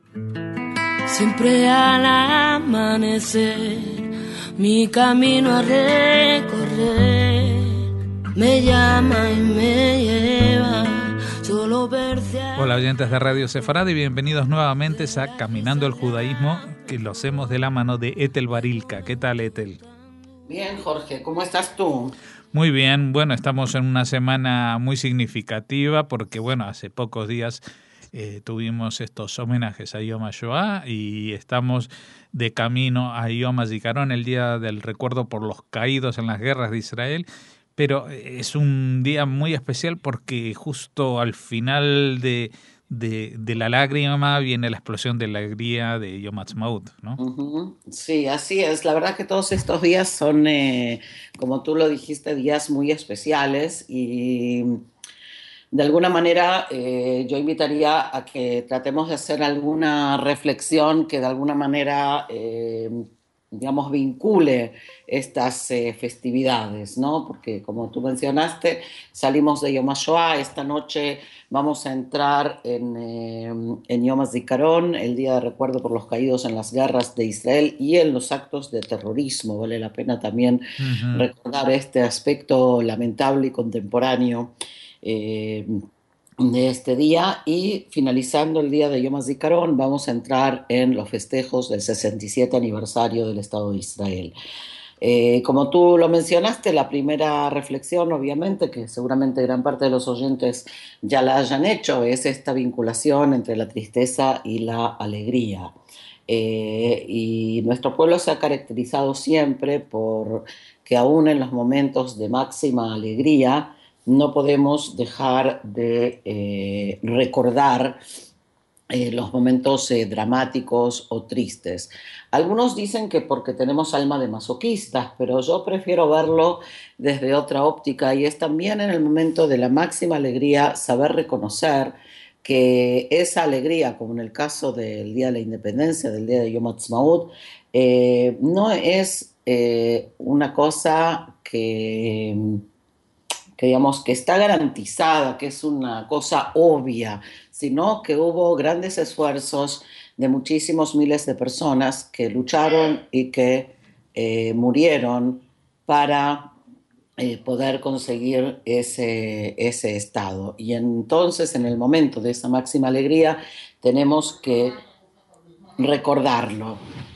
Siempre al amanecer, mi camino a recorrer me llama y me lleva. Solo verte. Hola oyentes de Radio Sefarad y bienvenidos nuevamente a Caminando el Judaísmo, que lo hacemos de la mano de Ethel Barilka. ¿Qué tal, Ethel? Bien, Jorge, ¿cómo estás tú? Muy bien, bueno, estamos en una semana muy significativa porque, bueno, hace pocos días tuvimos estos homenajes a Yom HaShoah y estamos de camino a Yom HaZikaron, el día del recuerdo por los caídos en las guerras de Israel, pero es un día muy especial porque justo al final de la lágrima viene la explosión de alegría de Yom Ha'atzmaut, ¿no? Uh-huh. Sí, así es. La verdad que todos estos días son, como tú lo dijiste, días muy especiales y de alguna manera yo invitaría a que tratemos de hacer alguna reflexión que de alguna manera, digamos, vincule estas festividades, ¿no? Porque como tú mencionaste, salimos de Yom HaShoah, esta noche vamos a entrar en Yom HaZikaron, el día de recuerdo por los caídos en las guerras de Israel y en los actos de terrorismo. Vale la pena también recordar este aspecto lamentable y contemporáneo eh, de este día, y finalizando el día de Yom HaZikaron vamos a entrar en los festejos del 67 aniversario del Estado de Israel. Como tú lo mencionaste, la primera reflexión, obviamente, que seguramente gran parte de los oyentes ya la hayan hecho, es esta vinculación entre la tristeza y la alegría. Y nuestro pueblo se ha caracterizado siempre por que aún en los momentos de máxima alegría no podemos dejar de recordar los momentos dramáticos o tristes. Algunos dicen que porque tenemos alma de masoquistas, pero yo prefiero verlo desde otra óptica, y es también en el momento de la máxima alegría saber reconocer que esa alegría, como en el caso del Día de la Independencia, del Día de Yom Ha'atzmaut, no es una cosa que digamos que está garantizada, que es una cosa obvia, sino que hubo grandes esfuerzos de muchísimos miles de personas que lucharon y que murieron para poder conseguir ese estado. Y entonces, en el momento de esa máxima alegría, tenemos que recordarlo.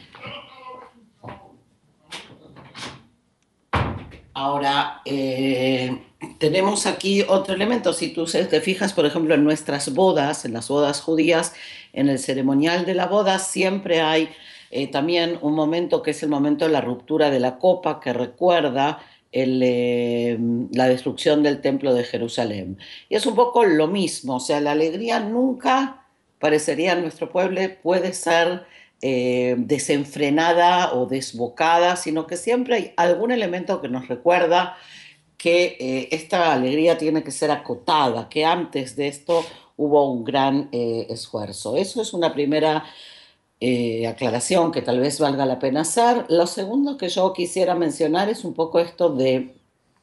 Ahora, tenemos aquí otro elemento. Si tú te fijas, por ejemplo, en nuestras bodas, en las bodas judías, en el ceremonial de la boda siempre hay también un momento que es el momento de la ruptura de la copa, que recuerda la destrucción del templo de Jerusalén. Y es un poco lo mismo, o sea, la alegría nunca parecería en nuestro pueblo puede ser desenfrenada o desbocada, sino que siempre hay algún elemento que nos recuerda que esta alegría tiene que ser acotada, que antes de esto hubo un gran esfuerzo. Eso es una primera aclaración que tal vez valga la pena hacer. Lo segundo que yo quisiera mencionar es un poco esto de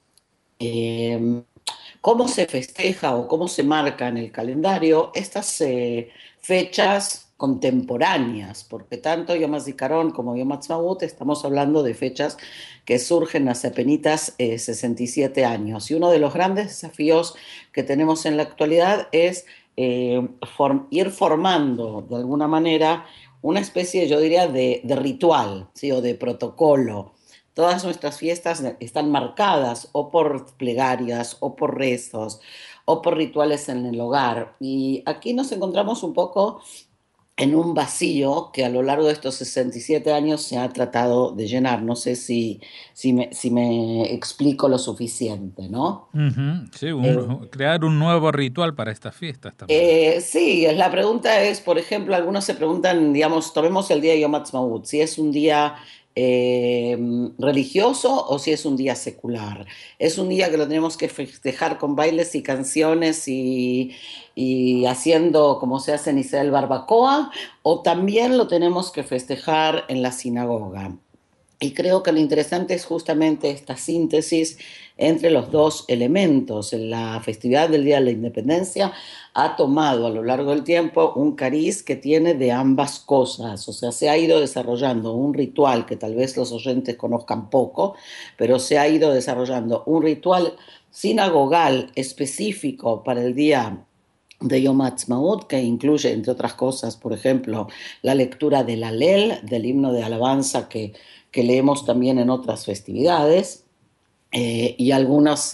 cómo se festeja o cómo se marca en el calendario estas fechas contemporáneas, porque tanto Yom HaZikaron como Yom Ha'atzmaut estamos hablando de fechas que surgen hace apenas 67 años. Y uno de los grandes desafíos que tenemos en la actualidad es ir formando de alguna manera una especie, yo diría, de ritual, ¿sí? O de protocolo. Todas nuestras fiestas están marcadas o por plegarias, o por rezos, o por rituales en el hogar. Y aquí nos encontramos un poco en un vacío que a lo largo de estos 67 años se ha tratado de llenar. No sé si me explico lo suficiente, ¿no? Sí, Eh, crear un nuevo ritual para estas fiestas también. sí, la pregunta es, por ejemplo, algunos se preguntan, digamos, tomemos el día de Yom Ha'atzmaut, si es un día eh, religioso o si es un día secular. Es un día que lo tenemos que festejar con bailes y canciones y haciendo como se hace en Israel barbacoa, o también lo tenemos que festejar en la sinagoga. Y creo que lo interesante es justamente esta síntesis entre los dos elementos. La festividad del Día de la Independencia ha tomado a lo largo del tiempo un cariz que tiene de ambas cosas. O sea, se ha ido desarrollando un ritual que tal vez los oyentes conozcan poco, pero se ha ido desarrollando un ritual sinagogal específico para el día de Yom Ha'atzmaut, que incluye, entre otras cosas, por ejemplo, la lectura del Halel, del himno de alabanza que leemos también en otras festividades, y algunos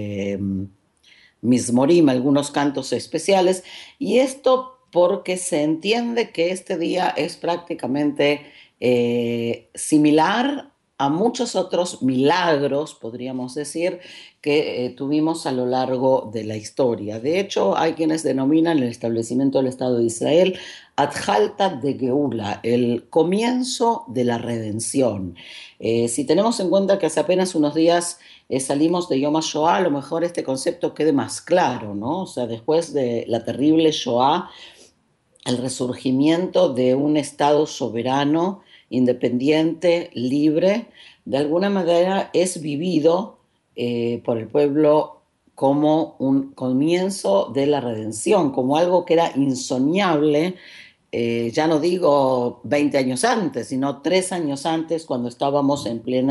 mismorim, algunos cantos especiales, y esto porque se entiende que este día es prácticamente similar a muchos otros milagros, podríamos decir, que tuvimos a lo largo de la historia. De hecho, hay quienes denominan el establecimiento del Estado de Israel Athalta de Geula, el comienzo de la redención. Si tenemos en cuenta que hace apenas unos días salimos de Yom HaShoah, a lo mejor este concepto quede más claro, ¿no? O sea, después de la terrible Shoah, el resurgimiento de un Estado soberano, independiente, libre, de alguna manera es vivido por el pueblo como un comienzo de la redención, como algo que era insoñable, ya no digo 20 años antes, sino 3 años antes, cuando estábamos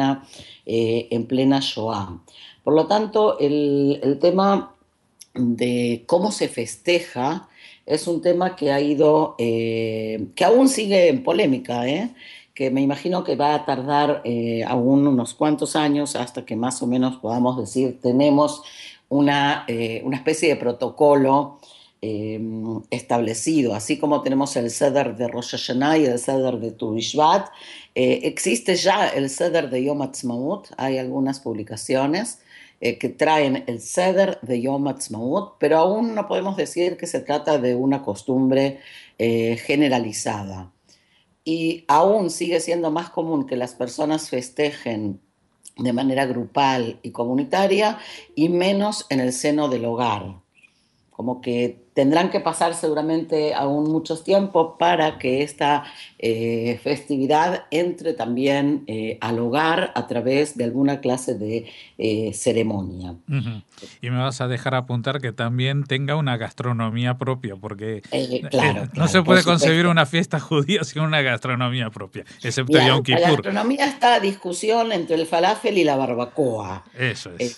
en plena Shoah. Por lo tanto, el tema de cómo se festeja es un tema que ha ido, que aún sigue en polémica, que me imagino que va a tardar aún unos cuantos años hasta que más o menos podamos decir tenemos una especie de protocolo establecido, así como tenemos el Seder de Rosh Hashanah y el Seder de Tu B'Shvat, existe ya el Seder de Yom Ha'atzmaut, hay algunas publicaciones que traen el Seder de Yom Ha'atzmaut, pero aún no podemos decir que se trata de una costumbre generalizada. Y aún sigue siendo más común que las personas festejen de manera grupal y comunitaria y menos en el seno del hogar. Como que tendrán que pasar seguramente aún mucho tiempo para que esta festividad entre también al hogar a través de alguna clase de ceremonia. Uh-huh. Y me vas a dejar apuntar que también tenga una gastronomía propia, porque no se puede concebir una fiesta judía sin una gastronomía propia, excepto Yom Kippur. La gastronomía está a discusión entre el falafel y la barbacoa. Eso es.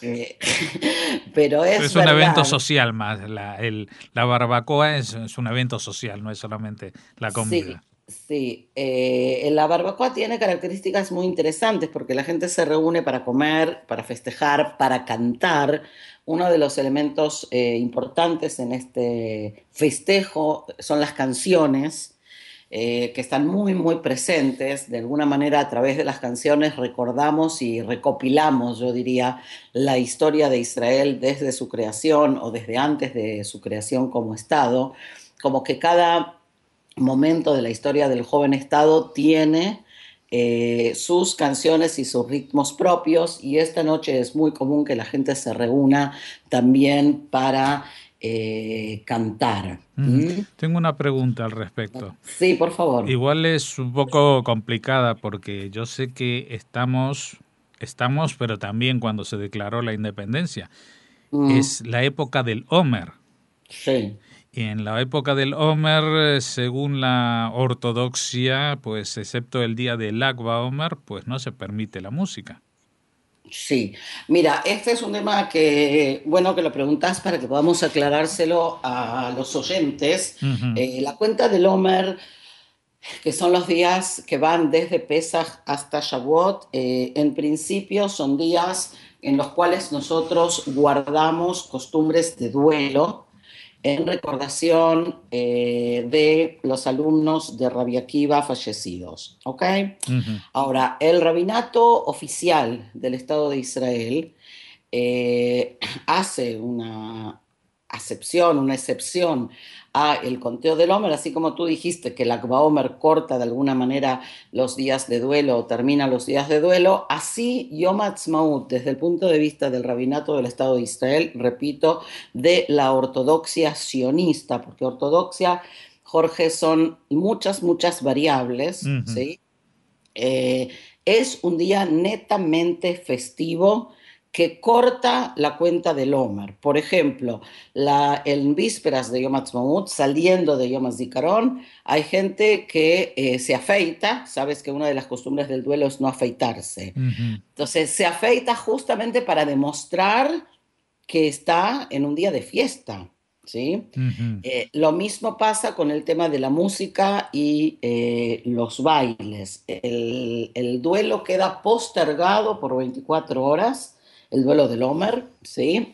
Pero es un evento social más. La barbacoa es un evento social, no es solamente la comida. Sí, la barbacoa tiene características muy interesantes porque la gente se reúne para comer, para festejar, para cantar. Uno de los elementos importantes en este festejo son las canciones, que están muy, muy presentes. De alguna manera, a través de las canciones recordamos y recopilamos, yo diría, la historia de Israel desde su creación o desde antes de su creación como Estado, como que cada momento de la historia del joven Estado tiene sus canciones y sus ritmos propios, y esta noche es muy común que la gente se reúna también para cantar. Tengo una pregunta al respecto. Sí, por favor. Igual es un poco complicada porque yo sé que estamos, pero también cuando se declaró la independencia, es la época del Omer. Sí. Y en la época del Omer, según la ortodoxia, pues excepto el día del Lag BaOmer, pues no se permite la música. Sí, mira, este es un tema que, bueno, que lo preguntas para que podamos aclarárselo a los oyentes. Uh-huh. La cuenta del Omer, que son los días que van desde Pesaj hasta Shavuot, en principio son días en los cuales nosotros guardamos costumbres de duelo en recordación de los alumnos de Rabbi Akiva fallecidos, ¿ok? Uh-huh. Ahora, el rabinato oficial del Estado de Israel hace una excepción a el conteo del Omer, así como tú dijiste que el Lag BaOmer corta de alguna manera los días de duelo o termina los días de duelo, así Yom Ha'atzmaut, desde el punto de vista del rabinato del Estado de Israel, repito, de la ortodoxia sionista, porque ortodoxia, Jorge, son muchas variables, uh-huh. ¿sí? Eh, es un día netamente festivo que corta la cuenta del Omer. Por ejemplo, en vísperas de Yom Ha'atzmaut, saliendo de Yom HaZikaron, hay gente que se afeita. Sabes que una de las costumbres del duelo es no afeitarse. Ujú, Entonces, se afeita justamente para demostrar que está en un día de fiesta, ¿sí? ujú. Lo mismo pasa con el tema de la música y los bailes. El duelo queda postergado por 24 horas, el duelo del Omer, ¿sí?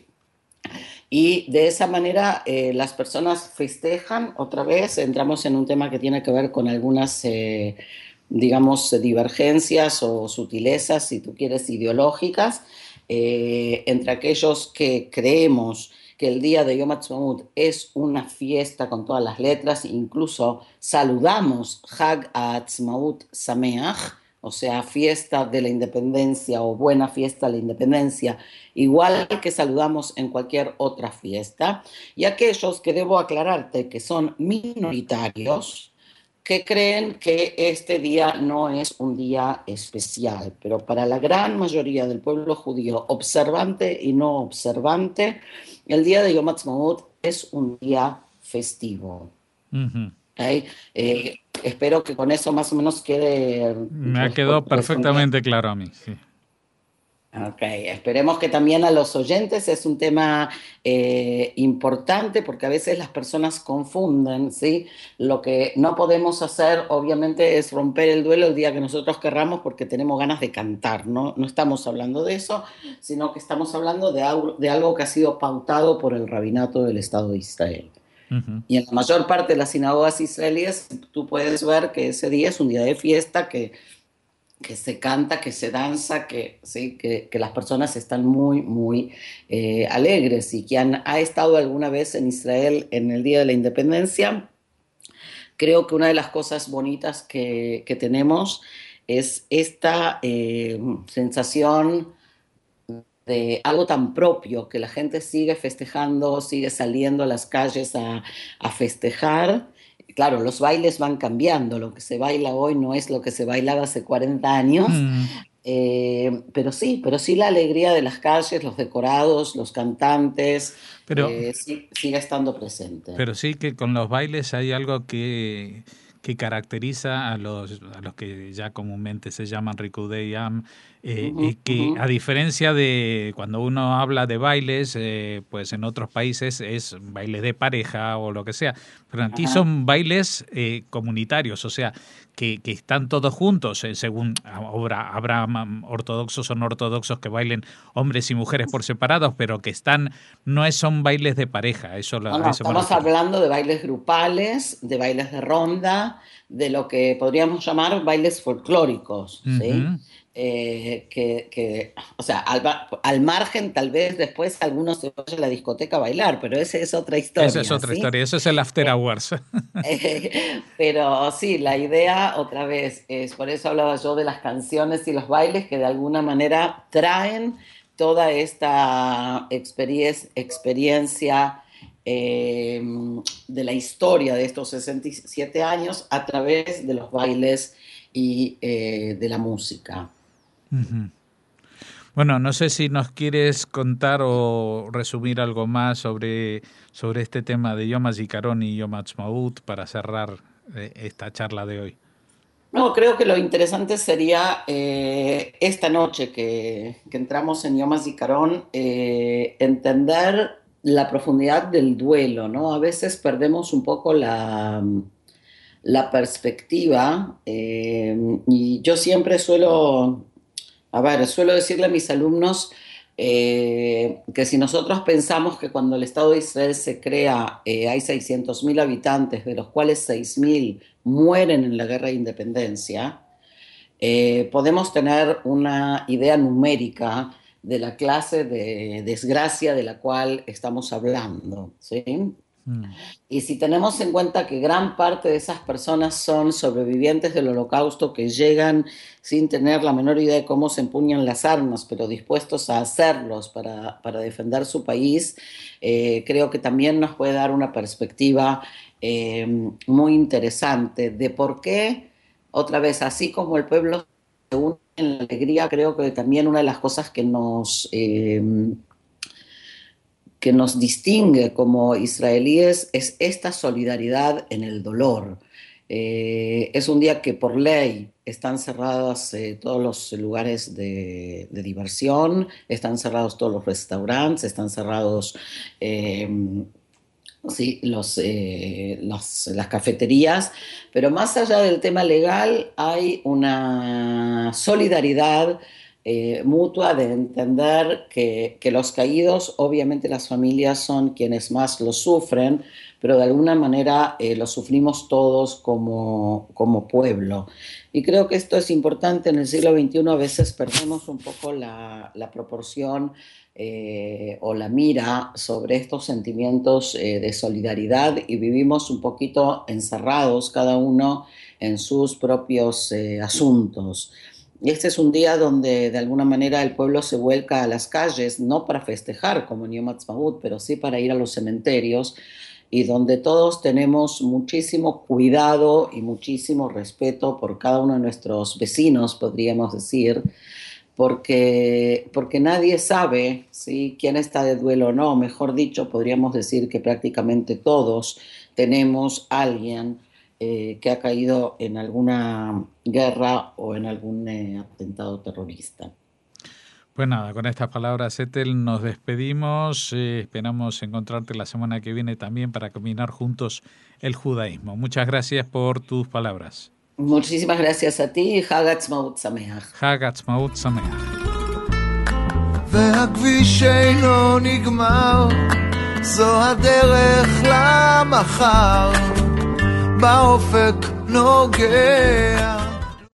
Y de esa manera las personas festejan otra vez. Entramos en un tema que tiene que ver con algunas, digamos, divergencias o sutilezas, si tú quieres, ideológicas, entre aquellos que creemos que el día de Yom Ha'atzmaut es una fiesta con todas las letras, incluso saludamos Hag Ha'atzmaut Sameach, o sea, fiesta de la independencia o buena fiesta de la independencia, igual que saludamos en cualquier otra fiesta, y aquellos que debo aclararte que son minoritarios, que creen que este día no es un día especial, pero para la gran mayoría del pueblo judío, observante y no observante, el día de Yom Ha'atzmaut es un día festivo. Ujú. ¿Okay? Espero que con eso más o menos quede Me ha quedado respondida. perfectamente claro a mí, sí. Ok, esperemos que también a los oyentes es un tema importante porque a veces las personas confunden, ¿sí? Lo que no podemos hacer, obviamente, es romper el duelo el día que nosotros querramos porque tenemos ganas de cantar, ¿no? No estamos hablando de eso, sino que estamos hablando de algo que ha sido pautado por el rabinato del Estado de Israel. Ujú. Y en la mayor parte de las sinagogas israelíes tú puedes ver que ese día es un día de fiesta, que se canta, que se danza, que, ¿sí? Que las personas están muy, muy alegres. Y quien ha estado alguna vez en Israel en el Día de la Independencia, creo que una de las cosas bonitas que tenemos es esta sensación de algo tan propio, que la gente sigue festejando, sigue saliendo a las calles a festejar. Claro, los bailes van cambiando, lo que se baila hoy no es lo que se bailaba hace 40 años, Mm. pero sí la alegría de las calles, los decorados, los cantantes, Pero, sí, sigue estando presente. pero sí que con los bailes hay algo que caracteriza a los que ya comúnmente se llaman Rikudei Am, Ujú, y que ujú. a diferencia de cuando uno habla de bailes, pues en otros países es bailes de pareja o lo que sea, pero aquí Ajá. son bailes comunitarios, o sea, que están todos juntos, según habrá ortodoxos o no ortodoxos que bailen hombres y mujeres por separados, pero que están, son bailes de pareja, No, a no, eso me estamos refiero. hablando de bailes grupales, de bailes de ronda, de lo que podríamos llamar bailes folclóricos, ¿sí? Ujú. O sea, al margen tal vez después algunos se vayan a la discoteca a bailar, pero esa es otra Esa es historia, otra ¿sí? historia, eso es el After Eh, Hours. pero sí, la idea otra vez es, por eso hablaba yo de las canciones y los bailes que de alguna manera traen toda esta experiencia eh, de la historia de estos 67 años a través de los bailes y de la música. Ujú. Bueno, no sé si nos quieres contar o resumir algo más sobre este tema de Yom HaZikaron y Yom Ha'atzmaut para cerrar esta charla de hoy. No, creo que lo interesante sería esta noche que entramos en Yom HaZikaron, entender la profundidad del duelo, ¿no? A veces perdemos un poco la perspectiva, y yo siempre suelo decirle a mis alumnos que si nosotros pensamos que cuando el Estado de Israel se crea hay 600.000 habitantes, de los cuales 6.000 mueren en la guerra de independencia, podemos tener una idea numérica de la clase de desgracia de la cual estamos hablando, ¿sí? Mm. Y si tenemos en cuenta que gran parte de esas personas son sobrevivientes del Holocausto que llegan sin tener la menor idea de cómo se empuñan las armas, pero dispuestos a hacerlos para defender su país, creo que también nos puede dar una perspectiva muy interesante de por qué. otra vez, así como el pueblo se une en la alegría, creo que también una de las cosas que nos distingue como israelíes es esta solidaridad en el dolor. Es un día que por ley están cerrados todos los lugares de diversión, están cerrados todos los restaurantes, están cerrados sí, las cafeterías, pero más allá del tema legal hay una solidaridad mutua de entender que los caídos, obviamente las familias son quienes más lo sufren, pero de alguna manera lo sufrimos todos como pueblo. Y creo que esto es importante. En el siglo XXI a veces perdemos un poco la proporción o la mira sobre estos sentimientos de solidaridad y vivimos un poquito encerrados cada uno en sus propios asuntos. Y este es un día donde de alguna manera el pueblo se vuelca a las calles, no para festejar como en Yom Ha'atzmaut, pero sí para ir a los cementerios, y donde todos tenemos muchísimo cuidado y muchísimo respeto por cada uno de nuestros vecinos, podríamos decir, porque nadie sabe, ¿sí?, quién está de duelo o no. Mejor dicho, podríamos decir que prácticamente todos tenemos a alguien que ha caído en alguna guerra o en algún atentado terrorista. Pues nada, con estas palabras, Ethel, nos despedimos. Esperamos encontrarte la semana que viene también para caminar juntos el judaísmo. Muchas gracias por tus palabras. Muchísimas gracias a ti. Hag Ha'atzmaut Sameach. Hag Ha'atzmaut Sameach. והכביש אינו נגמר, זו הדרך למחר, באופק נוגע